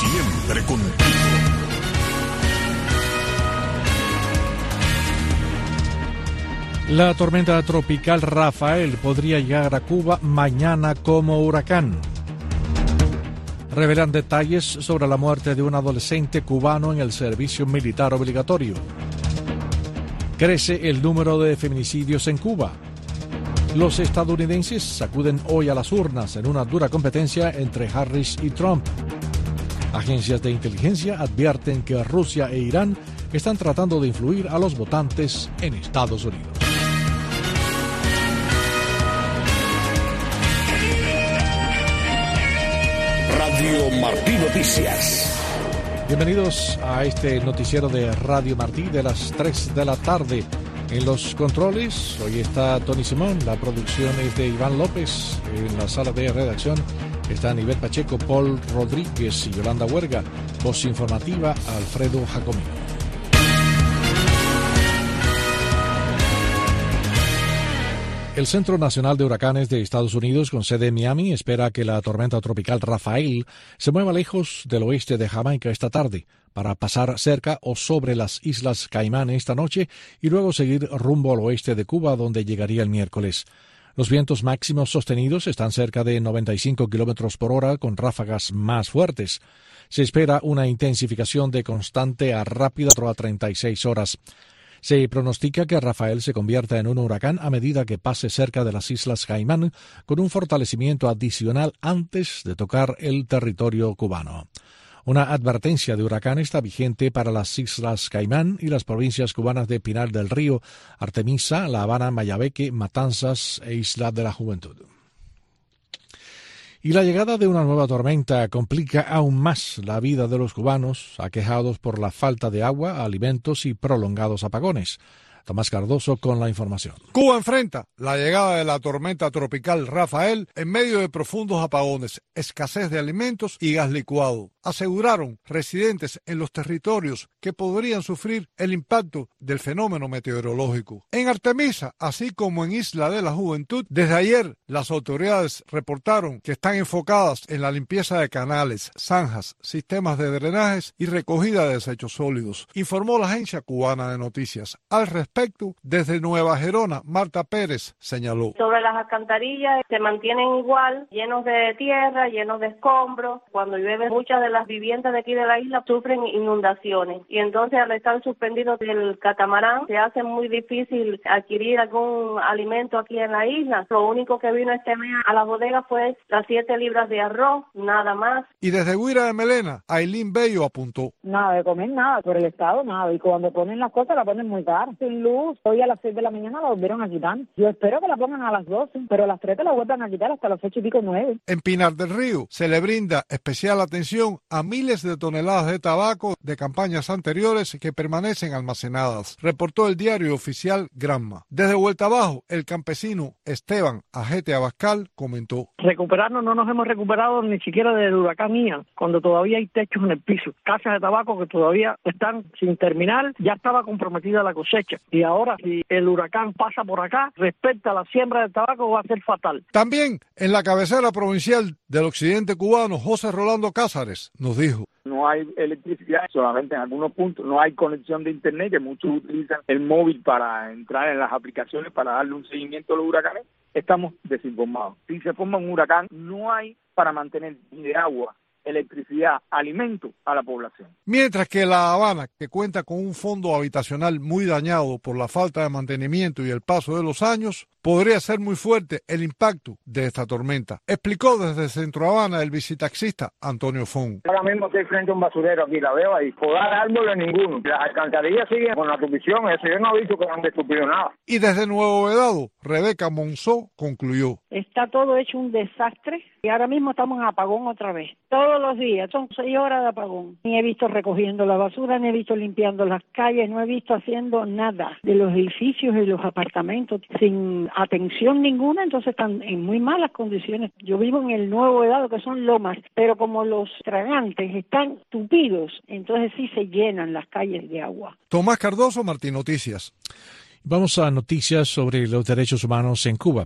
Siempre contigo. La tormenta tropical Rafael podría llegar a Cuba mañana como huracán. Revelan detalles sobre la muerte de un adolescente cubano en el servicio militar obligatorio. Crece el número de feminicidios en Cuba. Los estadounidenses sacuden hoy a las urnas en una dura competencia entre Harris y Trump. Agencias de inteligencia advierten que Rusia e Irán están tratando de influir a los votantes en Estados Unidos. Radio Martí Noticias. Bienvenidos a este noticiero de Radio Martí de las 3 de la tarde. En los controles, hoy está Tony Simón, la producción es de Iván López, en la sala de redacción están Ivette Pacheco, Paul Rodríguez y Yolanda Huerga, voz informativa Alfredo Jacomino. El Centro Nacional de Huracanes de Estados Unidos, con sede en Miami, espera que la tormenta tropical Rafael se mueva lejos del oeste de Jamaica esta tarde, para pasar cerca o sobre las Islas Caimán esta noche y luego seguir rumbo al oeste de Cuba, donde llegaría el miércoles. Los vientos máximos sostenidos están cerca de 95 kilómetros por hora, con ráfagas más fuertes. Se espera una intensificación de constante a rápida a 36 horas. Se pronostica que Rafael se convierta en un huracán a medida que pase cerca de las Islas Caimán, con un fortalecimiento adicional antes de tocar el territorio cubano. Una advertencia de huracán está vigente para las Islas Caimán y las provincias cubanas de Pinar del Río, Artemisa, La Habana, Mayabeque, Matanzas e Isla de la Juventud. Y la llegada de una nueva tormenta complica aún más la vida de los cubanos, aquejados por la falta de agua, alimentos y prolongados apagones. Tomás Cardoso con la información. Cuba enfrenta la llegada de la tormenta tropical Rafael en medio de profundos apagones, escasez de alimentos y gas licuado. Aseguraron residentes en los territorios que podrían sufrir el impacto del fenómeno meteorológico. En Artemisa, así como en Isla de la Juventud, desde ayer las autoridades reportaron que están enfocadas en la limpieza de canales, zanjas, sistemas de drenajes y recogida de desechos sólidos, informó la agencia cubana de noticias. Al respecto, desde Nueva Gerona, Marta Pérez señaló. Sobre las alcantarillas se mantienen igual, llenos de tierra, llenos de escombros. Cuando llueve, muchas de las viviendas de aquí de la isla sufren inundaciones. Y entonces, al estar suspendido del catamarán, se hace muy difícil adquirir algún alimento aquí en la isla. Lo único que vino este mes a la bodega fue las 7 libras de arroz, nada más. Y desde Guira de Melena, Ailín Bello apuntó. Nada de comer, nada, por el Estado, nada. Y cuando ponen las cosas, la ponen muy caras. Sin luz, hoy a las 6 de la mañana la volvieron a quitar. Yo espero que la pongan a las 12, pero a las 3 te la vuelvan a quitar hasta las 8 y pico, 9. En Pinar del Río se le brinda especial atención a miles de toneladas de tabaco de campañas anteriores que permanecen almacenadas, reportó el diario oficial Granma. Desde Vuelta Abajo, el campesino Esteban Ajete Abascal comentó. Recuperarnos no nos hemos recuperado ni siquiera del huracán Ian, cuando todavía hay techos en el piso, casas de tabaco que todavía están sin terminar, ya estaba comprometida la cosecha. Y ahora, si el huracán pasa por acá, respecto a la siembra de tabaco, va a ser fatal. También en la cabecera provincial del occidente cubano, José Rolando Cázares nos dijo. No hay electricidad, solamente en algunos puntos. No hay conexión de internet, que muchos utilizan el móvil para entrar en las aplicaciones para darle un seguimiento a los huracanes. Estamos desinformados. Si se forma un huracán, no hay para mantener ni de agua, electricidad, alimento a la población. Mientras que La Habana, que cuenta con un fondo habitacional muy dañado por la falta de mantenimiento y el paso de los años, podría ser muy fuerte el impacto de esta tormenta, explicó desde Centro Habana el visitaxista Antonio Fon. Ahora mismo estoy frente a un basurero aquí, la veo ahí, podar árboles ninguno. Las alcantarillas siguen con la tubición, eso yo no he visto que no han destruido nada. Y desde Nuevo Vedado, Rebeca Monzó concluyó. Está todo hecho un desastre y ahora mismo estamos en apagón otra vez. Todos los días, son 6 horas de apagón. Ni he visto recogiendo la basura, ni he visto limpiando las calles, no he visto haciendo nada de los edificios y los apartamentos sin atención ninguna, entonces están en muy malas condiciones. Yo vivo en el Nuevo Vedado, que son lomas, pero como los tragantes están tupidos, entonces sí se llenan las calles de agua. Tomás Cardoso, Martín Noticias. Vamos a noticias sobre los derechos humanos en Cuba.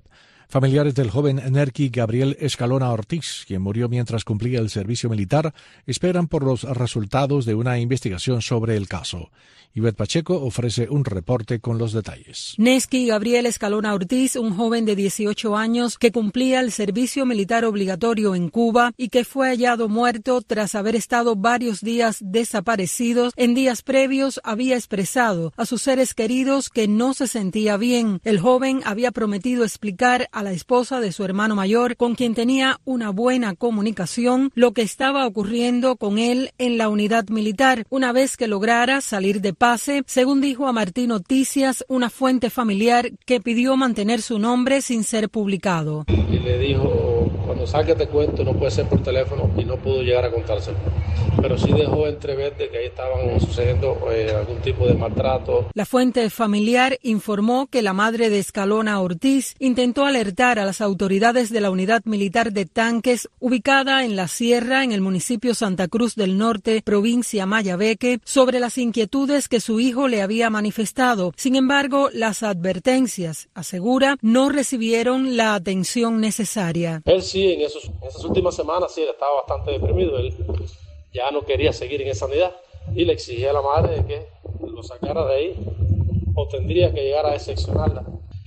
Familiares del joven Nerky Gabriel Escalona Ortiz, quien murió mientras cumplía el servicio militar, esperan por los resultados de una investigación sobre el caso. Ivette Pacheco ofrece un reporte con los detalles. Nerky Gabriel Escalona Ortiz, un joven de 18 años que cumplía el servicio militar obligatorio en Cuba y que fue hallado muerto tras haber estado varios días desaparecidos, en días previos había expresado a sus seres queridos que no se sentía bien. El joven había prometido explicar a la esposa de su hermano mayor, con quien tenía una buena comunicación, lo que estaba ocurriendo con él en la unidad militar, una vez que lograra salir de pase, según dijo a Martín Noticias, una fuente familiar que pidió mantener su nombre sin ser publicado. Y le dijo, cuando salga te cuento, no puede ser por teléfono, y no pudo llegar a contárselo. Pero sí dejó entrever de que ahí estaban sucediendo algún tipo de maltrato. La fuente familiar informó que la madre de Escalona Ortiz intentó alertar a las autoridades de la unidad militar de tanques ubicada en la sierra en el municipio Santa Cruz del Norte, provincia Mayabeque, sobre las inquietudes que su hijo le había manifestado. Sin embargo, las advertencias, asegura, no recibieron la atención necesaria. Él sí, en esas últimas semanas sí, él estaba bastante deprimido. Él ya no quería seguir en esa unidad y le exigía a la madre de que lo sacara de ahí o tendría que llegar a decepcionarla.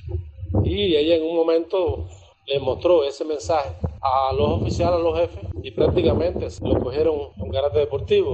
Y ella en un momento le mostró ese mensaje a los oficiales, a los jefes, y prácticamente lo cogieron con carácter deportivo.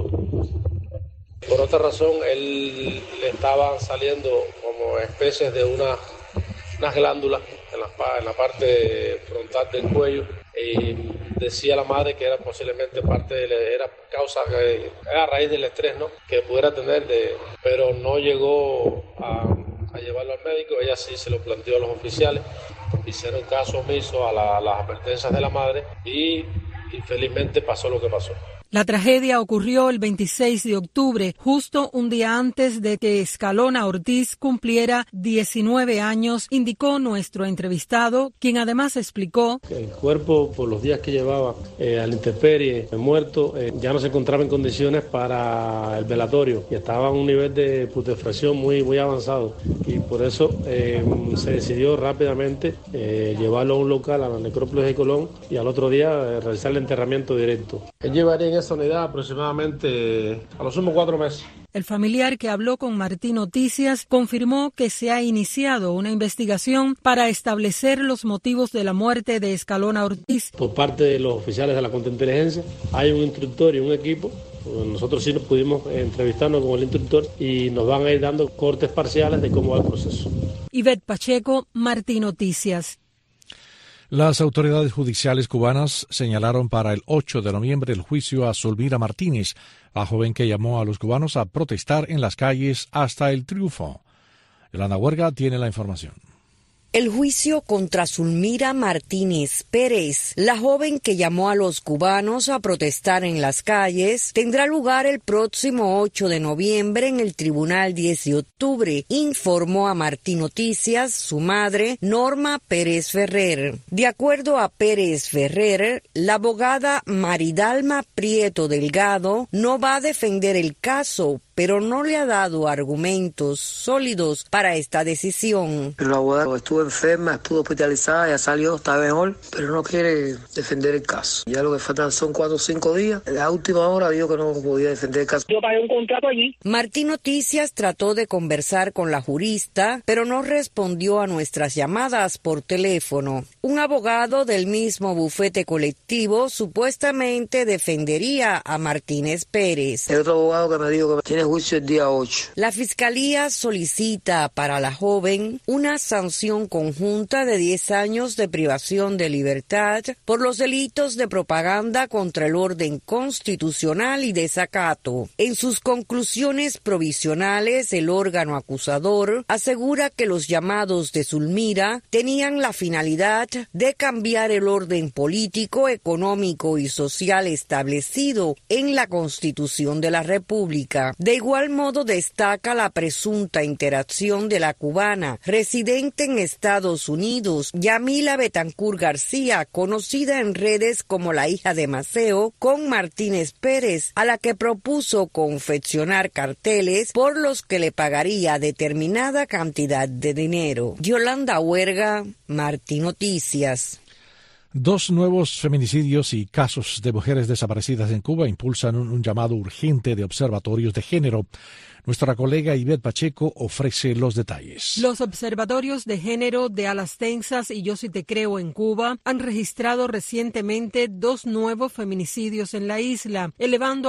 Por otra razón, él le estaban saliendo como especies de unas glándulas en la parte frontal del cuello. Y decía la madre que era posiblemente era causa, era a raíz del estrés, ¿no?, que pudiera tener, pero no llegó a llevarlo al médico. Ella sí se lo planteó a los oficiales, hicieron caso omiso a las advertencias de la madre y infelizmente pasó lo que pasó. La tragedia ocurrió el 26 de octubre, justo un día antes de que Escalona Ortiz cumpliera 19 años, indicó nuestro entrevistado, quien además explicó que el cuerpo, por los días que llevaba a la intemperie, muerto, ya no se encontraba en condiciones para el velatorio y estaba a un nivel de putrefacción muy, muy avanzado, y por eso se decidió rápidamente llevarlo a un local, a la necrópolis de Colón, y al otro día realizar el enterramiento directo. Él llevaría en esa unidad aproximadamente a lo sumo 4 meses. El familiar que habló con Martín Noticias confirmó que se ha iniciado una investigación para establecer los motivos de la muerte de Escalona Ortiz. Por parte de los oficiales de la contrainteligencia hay un instructor y un equipo. Nosotros sí nos pudimos entrevistarnos con el instructor y nos van a ir dando cortes parciales de cómo va el proceso. Ivette Pacheco, Martín Noticias. Las autoridades judiciales cubanas señalaron para el 8 de noviembre el juicio a Zulmira Martínez, la joven que llamó a los cubanos a protestar en las calles hasta el triunfo. Yolanda Huerga tiene la información. El juicio contra Zulmira Martínez Pérez, la joven que llamó a los cubanos a protestar en las calles, tendrá lugar el próximo 8 de noviembre en el Tribunal 10 de octubre, informó a Martín Noticias su madre, Norma Pérez Ferrer. De acuerdo a Pérez Ferrer, la abogada Maridalma Prieto Delgado no va a defender el caso, pero no le ha dado argumentos sólidos para esta decisión. La abogada estuvo enferma, estuvo hospitalizada, ya salió, está mejor, pero no quiere defender el caso. Ya lo que faltan son 4 o 5 días. En la última hora dijo que no podía defender el caso. Yo pagué un contrato allí. Martín Noticias trató de conversar con la jurista, pero no respondió a nuestras llamadas por teléfono. Un abogado del mismo bufete colectivo supuestamente defendería a Martínez Pérez. El otro abogado que me dijo que tiene juicio el día 8. La Fiscalía solicita para la joven una sanción conjunta de 10 años de privación de libertad por los delitos de propaganda contra el orden constitucional y desacato. En sus conclusiones provisionales, el órgano acusador asegura que los llamados de Zulmira tenían la finalidad de cambiar el orden político, económico y social establecido en la Constitución de la República. De igual modo destaca la presunta interacción de la cubana residente en Estados Unidos, Yamila Betancourt García, conocida en redes como la hija de Maceo, con Martínez Pérez, a la que propuso confeccionar carteles por los que le pagaría determinada cantidad de dinero. Yolanda Huerga, Martín Noticias. 2 nuevos feminicidios y casos de mujeres desaparecidas en Cuba impulsan un llamado urgente de observatorios de género. Nuestra colega Ivette Pacheco ofrece los detalles. Los observatorios de género de Alas Tensas y Yo Si Te Creo en Cuba han registrado recientemente 2 nuevos feminicidios en la isla, elevando a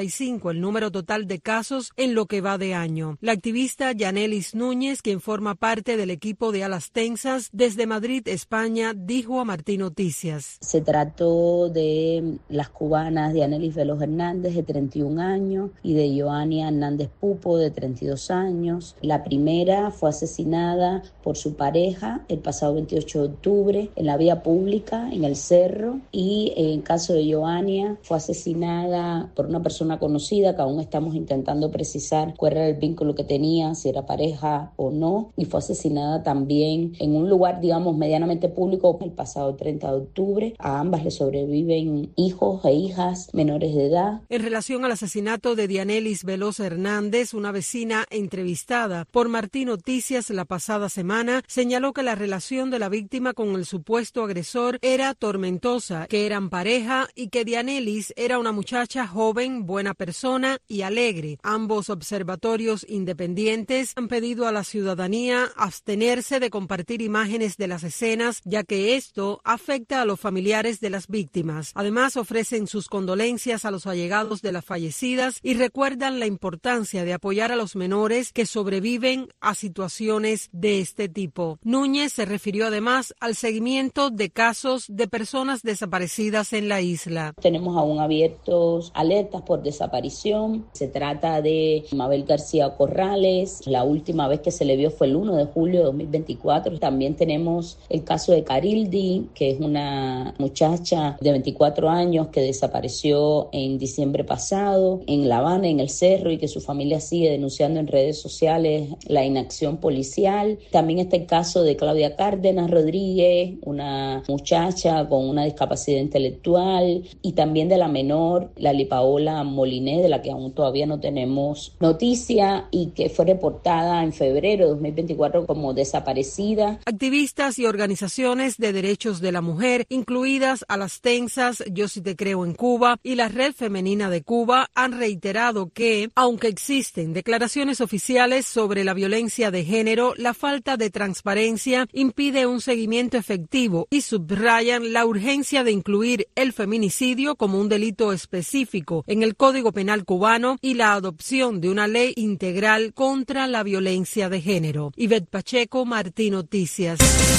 45 el número total de casos en lo que va de año. La activista Yanelis Núñez, quien forma parte del equipo de Alas Tensas desde Madrid, España, dijo a Martín Noticias. Se trató de las cubanas Yanelis Veloz Hernández, de 31 años, y de Joania Hernández Pupo, de 32 años. La primera fue asesinada por su pareja el pasado 28 de octubre en la vía pública, en el Cerro, y en caso de Joania fue asesinada por una persona conocida que aún estamos intentando precisar cuál era el vínculo que tenía, si era pareja o no, y fue asesinada también en un lugar, digamos, medianamente público el pasado 30 de octubre. A ambas le sobreviven hijos e hijas menores de edad. En relación al asesinato de Yanelis Veloz Hernández, una vecina entrevistada por Martín Noticias la pasada semana señaló que la relación de la víctima con el supuesto agresor era tormentosa, que eran pareja y que Yanelis era una muchacha joven, buena persona y alegre. Ambos observatorios independientes han pedido a la ciudadanía abstenerse de compartir imágenes de las escenas, ya que esto afecta a los familiares de las víctimas. Además, ofrecen sus condolencias a los allegados de las fallecidas y recuerdan la importancia de apoyar a los menores que sobreviven a situaciones de este tipo. Núñez se refirió además al seguimiento de casos de personas desaparecidas en la isla. Tenemos aún abiertos alertas por desaparición. Se trata de Mabel García Corrales. La última vez que se le vio fue el 1 de julio de 2024. También tenemos el caso de Carildi, que es una muchacha de 24 años que desapareció en diciembre pasado en La Habana, en el Cerro, y que su familia sigue denunciando en redes sociales la inacción policial. También está el caso de Claudia Cárdenas Rodríguez, una muchacha con una discapacidad intelectual, y también de la menor Lali Paola Moliné, de la que aún todavía no tenemos noticia y que fue reportada en febrero de 2024 como desaparecida. Activistas y organizaciones de derechos de la mujer, incluidas Alas Tensas, Yo Si Te Creo en Cuba y la Red Femenina de Cuba, han reiterado que, aunque existen declaraciones oficiales sobre la violencia de género, la falta de transparencia impide un seguimiento efectivo y subrayan la urgencia de incluir el feminicidio como un delito específico en el Código Penal cubano y la adopción de una ley integral contra la violencia de género. Ivette Pacheco, Martín Noticias.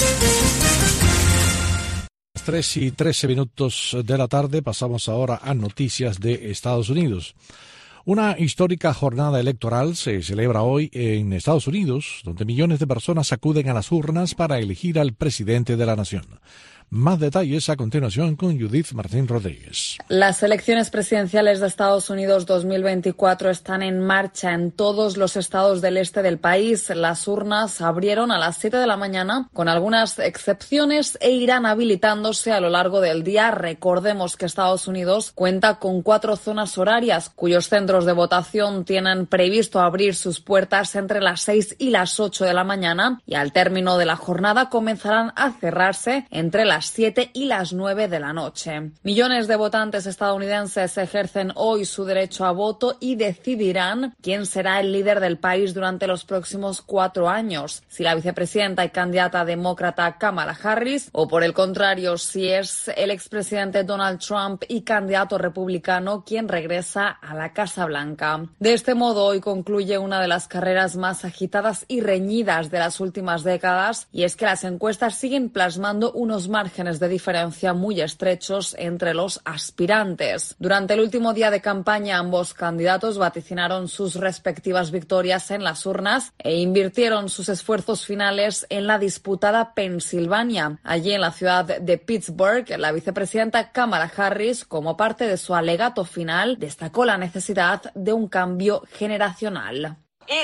3:13 de la tarde, pasamos ahora a noticias de Estados Unidos. Una histórica jornada electoral se celebra hoy en Estados Unidos, donde millones de personas acuden a las urnas para elegir al presidente de la nación. Más detalles a continuación con Judith Martín Rodríguez. Las elecciones presidenciales de Estados Unidos 2024 están en marcha en todos los estados del este del país. Las urnas abrieron a las 7 de la mañana, con algunas excepciones, e irán habilitándose a lo largo del día. Recordemos que Estados Unidos cuenta con 4 zonas horarias, cuyos centros de votación tienen previsto abrir sus puertas entre las 6 y las 8 de la mañana, y al término de la jornada comenzarán a cerrarse entre las 7 y las 9 de la noche. Millones de votantes estadounidenses ejercen hoy su derecho a voto y decidirán quién será el líder del país durante los próximos 4 años, si la vicepresidenta y candidata demócrata Kamala Harris, o por el contrario, si es el expresidente Donald Trump y candidato republicano quien regresa a la Casa Blanca. De este modo, hoy concluye una de las carreras más agitadas y reñidas de las últimas décadas, y es que las encuestas siguen plasmando unos márgenes márgenes de diferencia muy estrechos entre los aspirantes. Durante el último día de campaña, ambos candidatos vaticinaron sus respectivas victorias en las urnas e invirtieron sus esfuerzos finales en la disputada Pensilvania. Allí, en la ciudad de Pittsburgh, la vicepresidenta Kamala Harris, como parte de su alegato final, destacó la necesidad de un cambio generacional.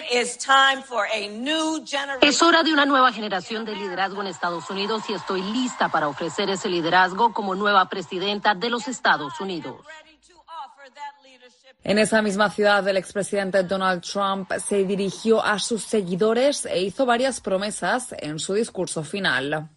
Es hora de una nueva generación de liderazgo en Estados Unidos y estoy lista para ofrecer ese liderazgo como nueva presidenta de los Estados Unidos. En esa misma ciudad, el expresidente Donald Trump se dirigió a sus seguidores e hizo varias promesas en su discurso final.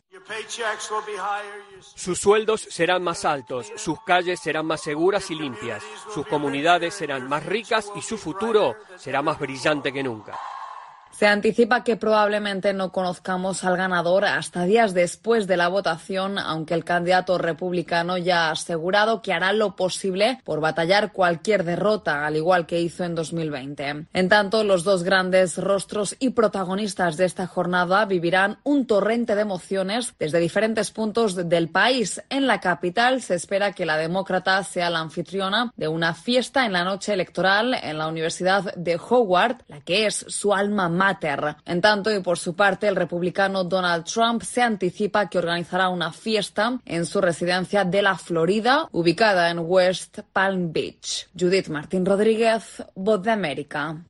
Sus sueldos serán más altos, sus calles serán más seguras y limpias, sus comunidades serán más ricas y su futuro será más brillante que nunca. Se anticipa que probablemente no conozcamos al ganador hasta días después de la votación, aunque el candidato republicano ya ha asegurado que hará lo posible por batallar cualquier derrota, al igual que hizo en 2020. En tanto, los dos grandes rostros y protagonistas de esta jornada vivirán un torrente de emociones desde diferentes puntos del país. En la capital se espera que la demócrata sea la anfitriona de una fiesta en la noche electoral en la Universidad de Howard, la que es su alma mater. En tanto, y por su parte, el republicano Donald Trump se anticipa que organizará una fiesta en su residencia de la Florida, ubicada en West Palm Beach. Judith Martín Rodríguez, Voz de América.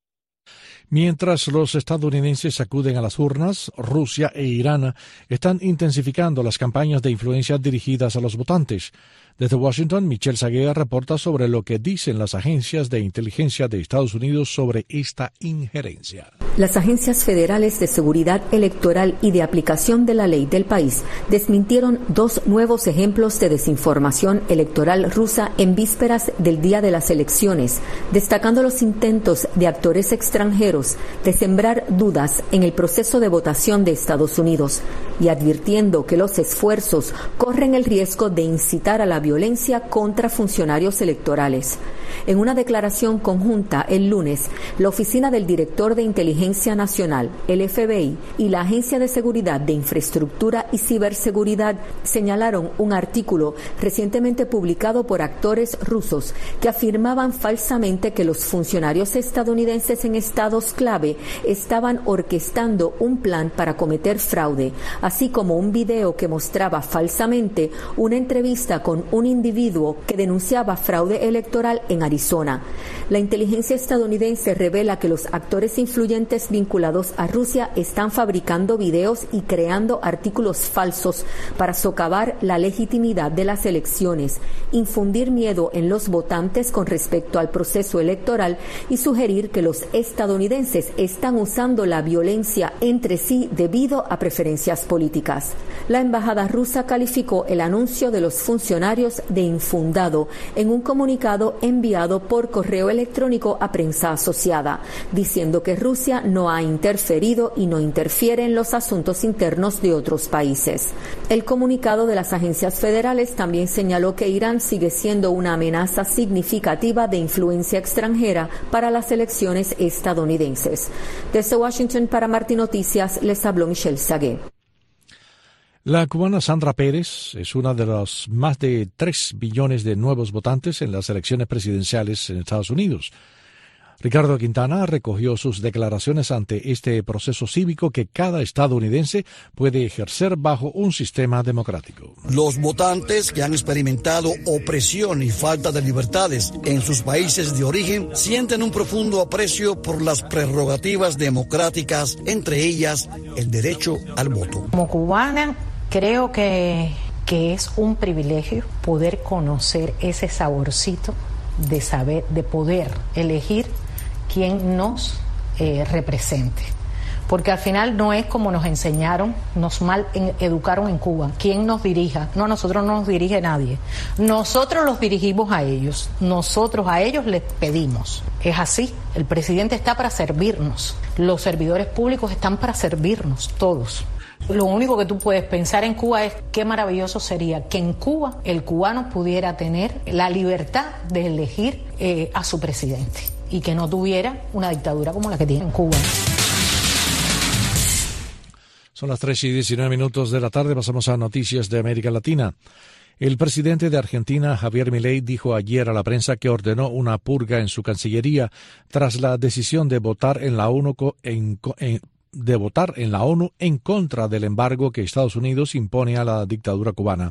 Mientras los estadounidenses acuden a las urnas, Rusia e Irán están intensificando las campañas de influencia dirigidas a los votantes. Desde Washington, Michelle Saguer reporta sobre lo que dicen las agencias de inteligencia de Estados Unidos sobre esta injerencia. Las agencias federales de seguridad electoral y de aplicación de la ley del país desmintieron 2 nuevos ejemplos de desinformación electoral rusa en vísperas del día de las elecciones, destacando los intentos de actores extranjeros de sembrar dudas en el proceso de votación de Estados Unidos y advirtiendo que los esfuerzos corren el riesgo de incitar a la violencia contra funcionarios electorales. En una declaración conjunta el lunes, la Oficina del Director de Inteligencia Nacional, el FBI, y la Agencia de Seguridad de Infraestructura y Ciberseguridad señalaron un artículo recientemente publicado por actores rusos que afirmaban falsamente que los funcionarios estadounidenses en estados clave estaban orquestando un plan para cometer fraude, así como un video que mostraba falsamente una entrevista con un individuo que denunciaba fraude electoral en Arizona. La inteligencia estadounidense revela que los actores influyentes vinculados a Rusia están fabricando videos y creando artículos falsos para socavar la legitimidad de las elecciones, infundir miedo en los votantes con respecto al proceso electoral y sugerir que los estadounidenses están usando la violencia entre sí debido a preferencias políticas. La embajada rusa calificó el anuncio de los funcionarios de infundado en un comunicado enviado por correo electrónico a prensa asociada, diciendo que Rusia no ha interferido y no interfiere en los asuntos internos de otros países. El comunicado de las agencias federales también señaló que Irán sigue siendo una amenaza significativa de influencia extranjera para las elecciones estadounidenses. Desde Washington para Martín Noticias les habló Michelle Saguer. La cubana Sandra Pérez es una de los más de 3 billones de nuevos votantes en las elecciones presidenciales en Estados Unidos. Ricardo Quintana recogió sus declaraciones ante este proceso cívico que cada estadounidense puede ejercer bajo un sistema democrático. Los votantes que han experimentado opresión y falta de libertades en sus países de origen sienten un profundo aprecio por las prerrogativas democráticas, entre ellas el derecho al voto. Como cubana, creo que es un privilegio poder conocer ese saborcito de saber, de poder elegir quién nos represente. Porque al final no es como nos enseñaron, nos mal educaron en Cuba, quién nos dirija. No, a nosotros no nos dirige nadie. Nosotros los dirigimos a ellos, nosotros a ellos les pedimos. Es así, el presidente está para servirnos, los servidores públicos están para servirnos, todos. Lo único que tú puedes pensar en Cuba es qué maravilloso sería que en Cuba el cubano pudiera tener la libertad de elegir a su presidente y que no tuviera una dictadura como la que tiene en Cuba. Son las 3:19 de la tarde, pasamos a noticias de América Latina. El presidente de Argentina, Javier Milei, dijo ayer a la prensa que ordenó una purga en su Cancillería tras la decisión de votar en la ONU en contra del embargo que Estados Unidos impone a la dictadura cubana.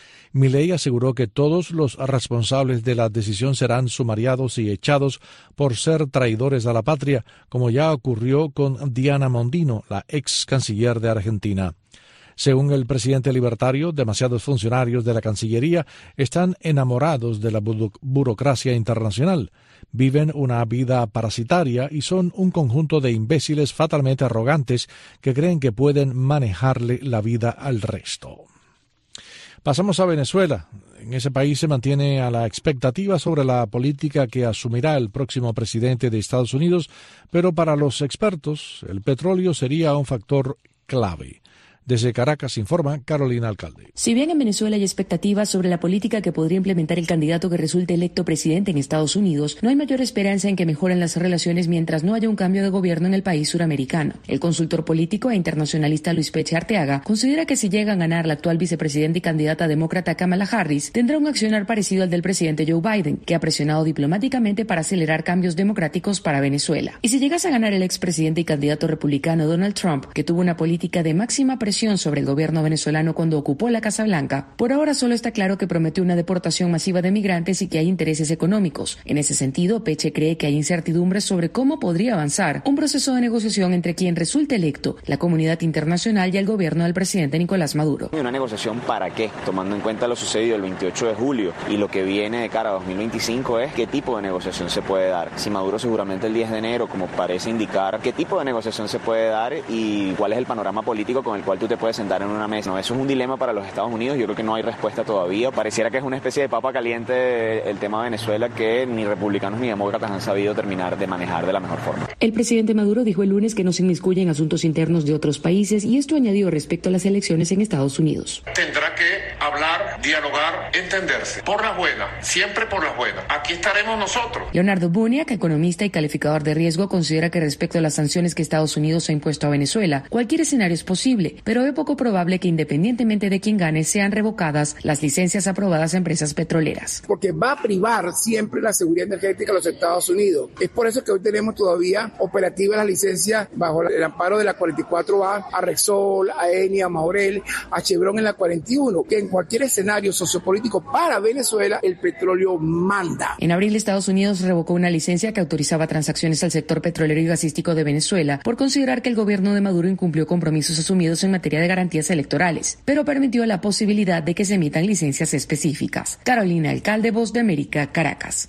Milei aseguró que todos los responsables de la decisión serán sumariados y echados por ser traidores a la patria, como ya ocurrió con Diana Mondino, la ex canciller de Argentina. Según el presidente libertario, demasiados funcionarios de la Cancillería están enamorados de la burocracia internacional, viven una vida parasitaria y son un conjunto de imbéciles fatalmente arrogantes que creen que pueden manejarle la vida al resto. Pasamos a Venezuela. En ese país se mantiene a la expectativa sobre la política que asumirá el próximo presidente de Estados Unidos, pero para los expertos el petróleo sería un factor clave. Desde Caracas informa Carolina Alcalde. Si bien en Venezuela hay expectativas sobre la política que podría implementar el candidato que resulte electo presidente en Estados Unidos, no hay mayor esperanza en que mejoren las relaciones mientras no haya un cambio de gobierno en el país suramericano. El consultor político e internacionalista Luis Peche Arteaga considera que si llega a ganar la actual vicepresidenta y candidata demócrata Kamala Harris, tendrá un accionar parecido al del presidente Joe Biden, que ha presionado diplomáticamente para acelerar cambios democráticos para Venezuela. Y si llegase a ganar el expresidente y candidato republicano Donald Trump, que tuvo una política de máxima presión sobre el gobierno venezolano cuando ocupó la Casa Blanca, por ahora solo está claro que prometió una deportación masiva de migrantes y que hay intereses económicos. En ese sentido, Peche cree que hay incertidumbres sobre cómo podría avanzar un proceso de negociación entre quien resulte electo, la comunidad internacional y el gobierno del presidente Nicolás Maduro. ¿Una negociación para qué? Tomando en cuenta lo sucedido el 28 de julio y lo que viene de cara a 2025 es qué tipo de negociación se puede dar. Si Maduro seguramente el 10 de enero, como parece indicar, qué tipo de negociación se puede dar y cuál es el panorama político con el cual tú te puedes sentar en una mesa. No, eso es un dilema para los Estados Unidos. Yo creo que no hay respuesta todavía. Pareciera que es una especie de papa caliente el tema de Venezuela que ni republicanos ni demócratas han sabido terminar de manejar de la mejor forma. El presidente Maduro dijo el lunes que no se inmiscuye en asuntos internos de otros países y esto añadió respecto a las elecciones en Estados Unidos. Tendrá que hablar, dialogar, entenderse. Por las buenas, siempre por las buenas. Aquí estaremos nosotros. Leonardo Buniac, economista y calificador de riesgo, considera que respecto a las sanciones que Estados Unidos ha impuesto a Venezuela, cualquier escenario es posible, pero es poco probable que independientemente de quién gane sean revocadas las licencias aprobadas a empresas petroleras. Porque va a privar siempre la seguridad energética de los Estados Unidos. Es por eso que hoy tenemos todavía operativas las licencias bajo el amparo de la 44A, a Repsol, a Eni, a Maurel, a Chevron en la 41, que en cualquier escenario sociopolítico para Venezuela el petróleo manda. En abril, Estados Unidos revocó una licencia que autorizaba transacciones al sector petrolero y gasístico de Venezuela por considerar que el gobierno de Maduro incumplió compromisos asumidos en materia de garantías electorales, pero permitió la posibilidad de que se emitan licencias específicas. Carolina Alcalde, Voz de América, Caracas.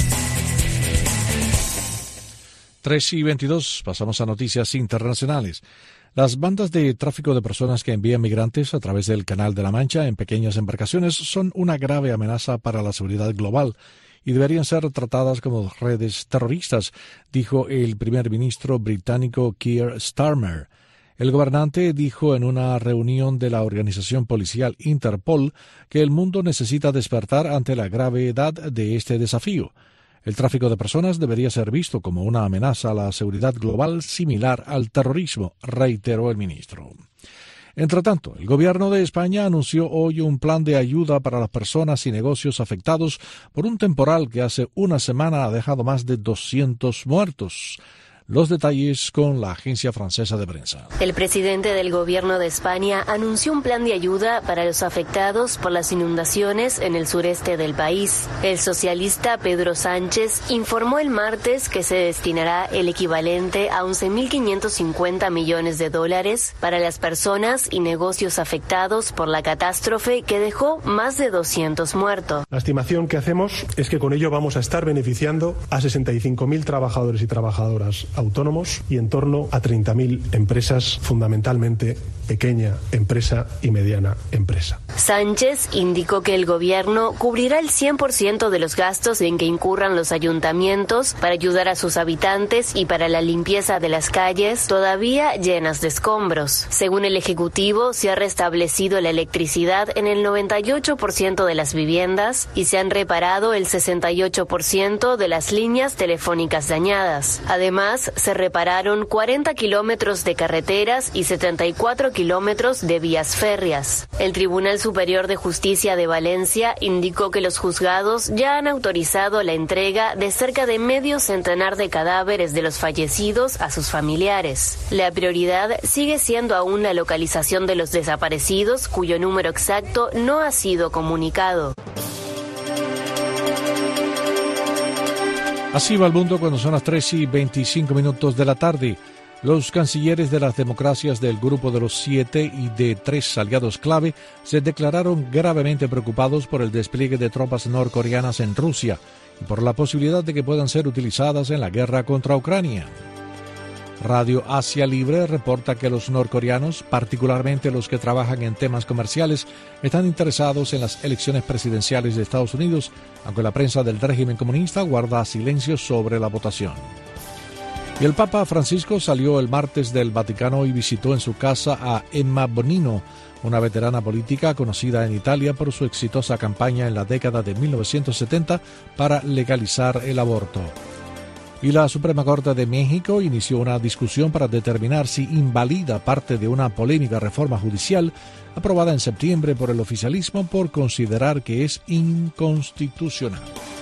3:22, pasamos a noticias internacionales. Las bandas de tráfico de personas que envían migrantes a través del Canal de la Mancha en pequeñas embarcaciones son una grave amenaza para la seguridad global y deberían ser tratadas como redes terroristas, dijo el primer ministro británico Keir Starmer. El gobernante dijo en una reunión de la organización policial Interpol que el mundo necesita despertar ante la gravedad de este desafío. El tráfico de personas debería ser visto como una amenaza a la seguridad global similar al terrorismo, reiteró el ministro. Entre tanto, el gobierno de España anunció hoy un plan de ayuda para las personas y negocios afectados por un temporal que hace una semana ha dejado más de 200 muertos. Los detalles con la agencia francesa de prensa. El presidente del gobierno de España anunció un plan de ayuda para los afectados por las inundaciones en el sureste del país. El socialista Pedro Sánchez informó el martes que se destinará el equivalente a 11.550 millones de dólares para las personas y negocios afectados por la catástrofe que dejó más de 200 muertos. La estimación que hacemos es que con ello vamos a estar beneficiando a 65.000 trabajadores y trabajadoras autónomos y en torno a 30.000 empresas, fundamentalmente pequeña empresa y mediana empresa. Sánchez indicó que el gobierno cubrirá el 100% de los gastos en que incurran los ayuntamientos para ayudar a sus habitantes y para la limpieza de las calles todavía llenas de escombros. Según el Ejecutivo, se ha restablecido la electricidad en el 98% de las viviendas y se han reparado el 68% de las líneas telefónicas dañadas. Además, se repararon 40 kilómetros de carreteras y 74 kilómetros de vías férreas. El Tribunal Superior de Justicia de Valencia indicó que los juzgados ya han autorizado la entrega de cerca de medio centenar de cadáveres de los fallecidos a sus familiares. La prioridad sigue siendo aún la localización de los desaparecidos, cuyo número exacto no ha sido comunicado. Así va el mundo cuando son las 3:25 de la tarde. Los cancilleres de las democracias del Grupo de los 7 y de 3 aliados clave se declararon gravemente preocupados por el despliegue de tropas norcoreanas en Rusia y por la posibilidad de que puedan ser utilizadas en la guerra contra Ucrania. Radio Asia Libre reporta que los norcoreanos, particularmente los que trabajan en temas comerciales, están interesados en las elecciones presidenciales de Estados Unidos, aunque la prensa del régimen comunista guarda silencio sobre la votación. Y el Papa Francisco salió el martes del Vaticano y visitó en su casa a Emma Bonino, una veterana política conocida en Italia por su exitosa campaña en la década de 1970 para legalizar el aborto. Y la Suprema Corte de México inició una discusión para determinar si invalida parte de una polémica reforma judicial aprobada en septiembre por el oficialismo por considerar que es inconstitucional.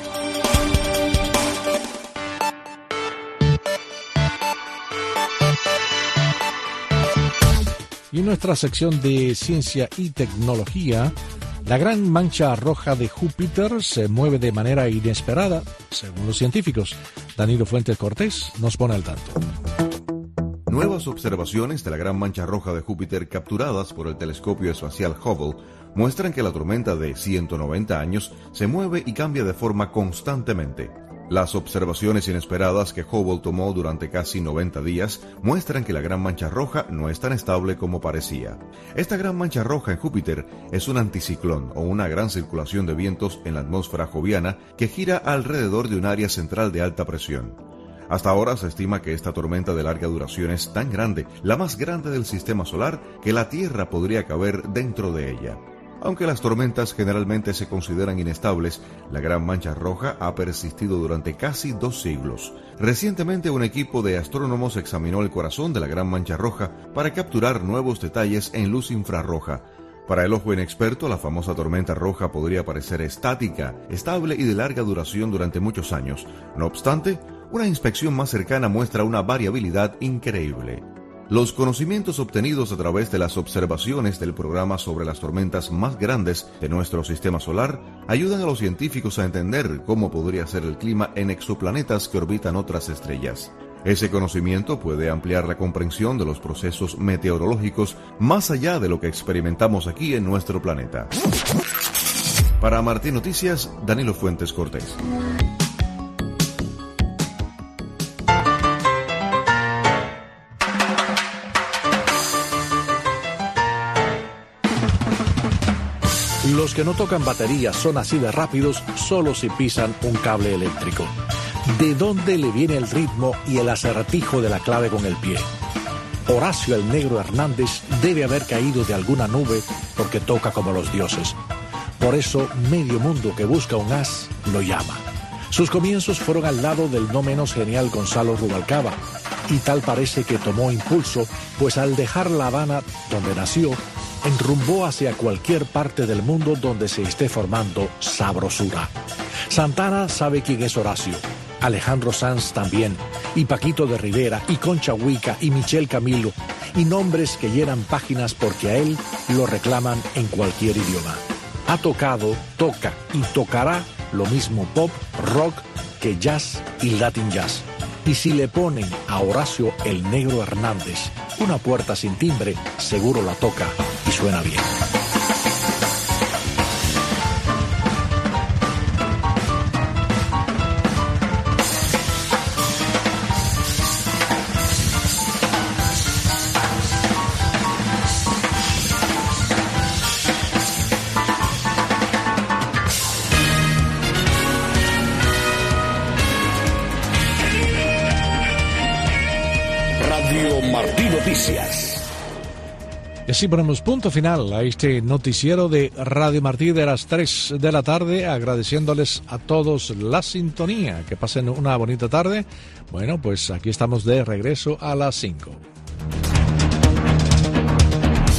Y en nuestra sección de ciencia y tecnología, la gran mancha roja de Júpiter se mueve de manera inesperada, según los científicos. Danilo Fuentes Cortés nos pone al tanto. Nuevas observaciones de la gran mancha roja de Júpiter capturadas por el telescopio espacial Hubble muestran que la tormenta de 190 años se mueve y cambia de forma constantemente. Las observaciones inesperadas que Hubble tomó durante casi 90 días muestran que la gran mancha roja no es tan estable como parecía. Esta gran mancha roja en Júpiter es un anticiclón o una gran circulación de vientos en la atmósfera joviana que gira alrededor de un área central de alta presión. Hasta ahora se estima que esta tormenta de larga duración es tan grande, la más grande del sistema solar, que la Tierra podría caber dentro de ella. Aunque las tormentas generalmente se consideran inestables, la gran mancha roja ha persistido durante casi 2 siglos. Recientemente un equipo de astrónomos examinó el corazón de la gran mancha roja para capturar nuevos detalles en luz infrarroja. Para el ojo inexperto, la famosa tormenta roja podría parecer estática, estable y de larga duración durante muchos años. No obstante, una inspección más cercana muestra una variabilidad increíble. Los conocimientos obtenidos a través de las observaciones del programa sobre las tormentas más grandes de nuestro sistema solar ayudan a los científicos a entender cómo podría ser el clima en exoplanetas que orbitan otras estrellas. Ese conocimiento puede ampliar la comprensión de los procesos meteorológicos más allá de lo que experimentamos aquí en nuestro planeta. Para Martín Noticias, Danilo Fuentes Cortés. Los que no tocan baterías son así de rápidos solo si pisan un cable eléctrico. ¿De dónde le viene el ritmo y el acertijo de la clave con el pie? Horacio el Negro Hernández debe haber caído de alguna nube porque toca como los dioses. Por eso, medio mundo que busca un as lo llama. Sus comienzos fueron al lado del no menos genial Gonzalo Rubalcaba, y tal parece que tomó impulso, pues al dejar La Habana, donde nació, enrumbó hacia cualquier parte del mundo donde se esté formando sabrosura. Santana sabe quién es Horacio, Alejandro Sanz también, y Paquito de Rivera, y Concha Huica, y Michel Camilo, y nombres que llenan páginas porque a él lo reclaman en cualquier idioma. Ha tocado, toca y tocará lo mismo pop, rock que jazz y latin jazz. Y si le ponen a Horacio el Negro Hernández una puerta sin timbre, seguro la toca y suena bien. Y así ponemos punto final a este noticiero de Radio Martí de las 3 de la tarde, agradeciéndoles a todos la sintonía. Que pasen una bonita tarde. Bueno, pues aquí estamos de regreso a las 5.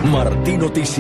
Martí Noticias.